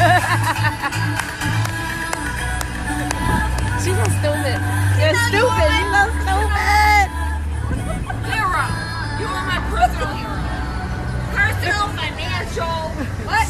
She's so stupid. You're stupid. She's so stupid. Hero. You are my personal hero. Personal, financial. What?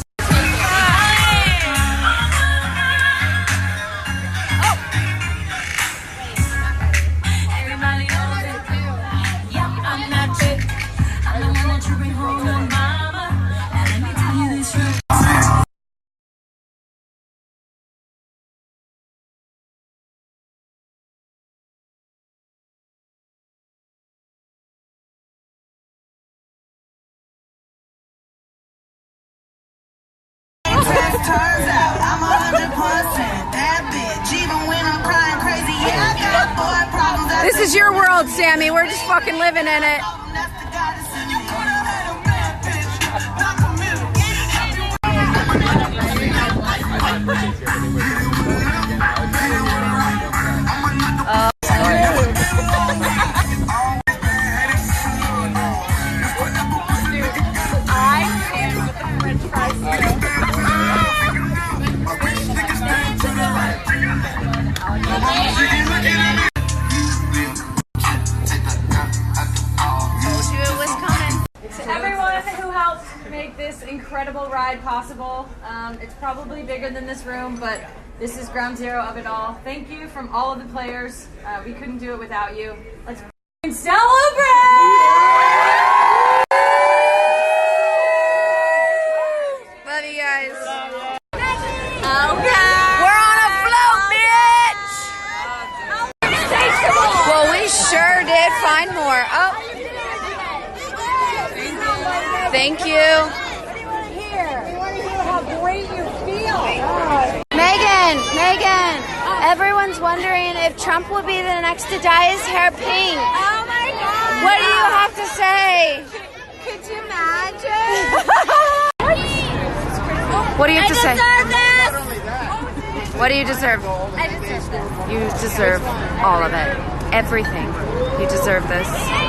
Turns out I'm 100% that bitch. Even when I'm crying crazy, yeah, I got boy problems. This is your world, Sammy. We're just fucking living in it. This incredible ride possible. It's probably bigger than this room, but this is ground zero of it all. Thank you from all of the players. We couldn't do it without you. Let's celebrate! Love you guys. Okay. We're on a float, bitch! Well, we sure did find more. Oh. Thank you. Megan, everyone's wondering if Trump would be the next to dye his hair pink. Oh my God! What do you have to say? Could you imagine? What do you have to say? I deserve this! What do you deserve? I deserve this. You deserve all of it. Everything. You deserve this.